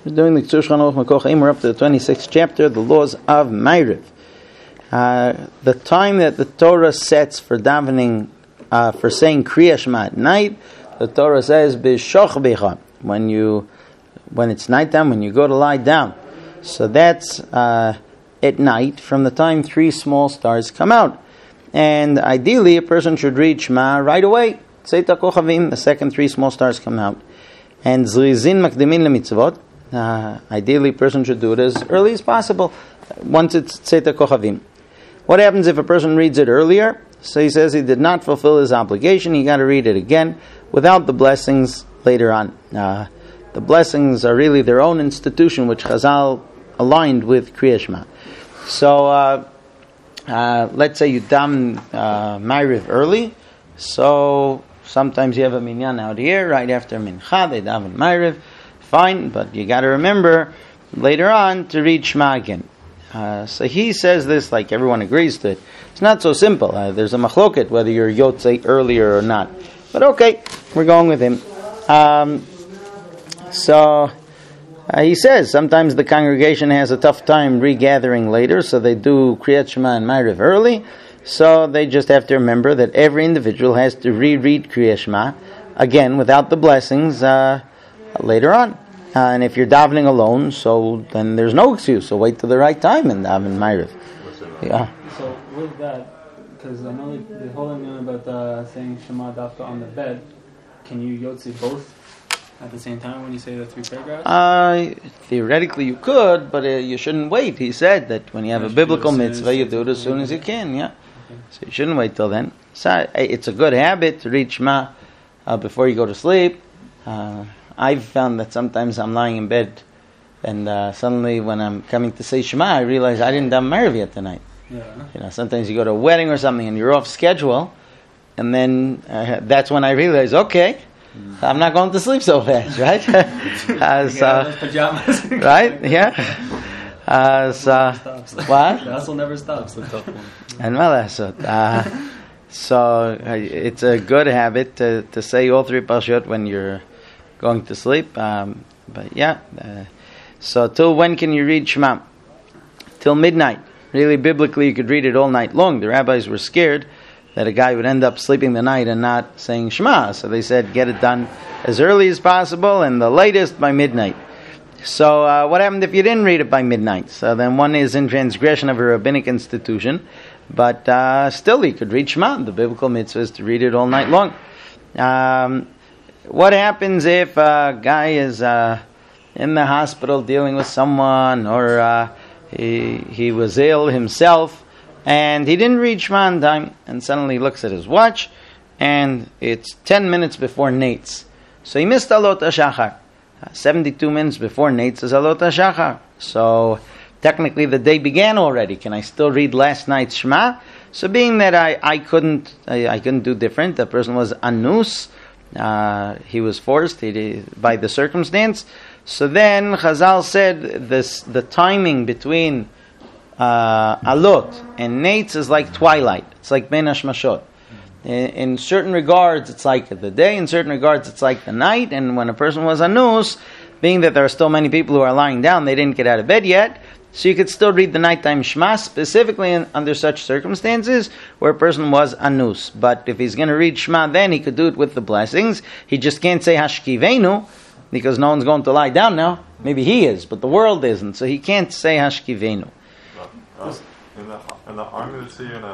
We're doing the Ksur Shulchan Aruch Makor Chaim. We're up to the 26th chapter, the laws of Ma'ariv. The time that the Torah sets for davening, for saying Kriya Shema at night, the Torah says B'shoch Becha, when it's nighttime, when you go to lie down. So that's at night, from the time 3 small stars come out. And ideally, a person should read Shema right away. Tzeit HaKochavim, the second 3 small stars come out. And Zrizin Makdimin LeMitzvot, ideally, a person should do it as early as possible, once it's Tzeit HaKochavim. What happens if a person reads it earlier? So he says he did not fulfill his obligation, he got to read it again, without the blessings later on. The blessings are really their own institution, which Chazal aligned with Kriya Shema. So, let's say you daven Ma'ariv early, so sometimes you have a minyan out here, right after Mincha, they daven Ma'ariv, fine, but you got to remember later on to read Shema again. So he says this like everyone agrees to it. It's not so simple. There's a machloket whether you're yotzei earlier or not. But okay, we're going with him. He says sometimes the congregation has a tough time regathering later, so they do Kriyat Shema and Ma'ariv early. So they just have to remember that every individual has to reread Kriyat Shema again without the blessings later on. And if you're davening alone, so then there's no excuse. So wait till the right time and daven Ma'ariv. Yeah. So with that, because I know the whole thing about saying Shema Dafka on the bed, can you yotzi both at the same time when you say the 3 paragraphs? Theoretically you could, but you shouldn't wait. He said that when you have a biblical mitzvah, you do it as soon as you can. Yeah. Okay. So you shouldn't wait till then. So it's a good habit to read Shema before you go to sleep. I've found that sometimes I'm lying in bed and suddenly when I'm coming to say Shema, I realize I didn't daven Ma'ariv yet tonight. Yeah. Sometimes you go to a wedding or something and you're off schedule, and then that's when I realize, okay, I'm not going to sleep so fast, right? Pajamas. Right? Yeah. What? The hustle never stops. And so it's a good habit to say all 3 parashot when you're going to sleep. But yeah. So till when can you read Shema? Till midnight. Really, biblically, you could read it all night long. The rabbis were scared that a guy would end up sleeping the night and not saying Shema. So they said, get it done as early as possible and the latest by midnight. So what happened if you didn't read it by midnight? So then one is in transgression of a rabbinic institution, but still you could read Shema. The biblical mitzvah is to read it all night long. What happens if a guy is in the hospital dealing with someone, or he was ill himself, and he didn't read Shema on time, and suddenly he looks at his watch, and it's 10 minutes before Nates. So he missed Alot HaShachar. 72 minutes before Nates is Alot HaShachar. So technically the day began already. Can I still read last night's Shema? So being that I couldn't do different, the person was anus, he was forced by the circumstance. So then Chazal said the timing between Alot and Nates is like twilight. It's like Ben Hashmashot. In certain regards, it's like the day. In certain regards, it's like the night. And when a person was anus, being that there are still many people who are lying down, they didn't get out of bed yet, so you could still read the nighttime Shema, specifically under such circumstances where a person was anus. But if he's going to read Shema, then he could do it with the blessings. He just can't say Hashkivenu, because no one's going to lie down now. Maybe he is, but the world isn't. So he can't say Hashkivenu. In the army, let's say you're in a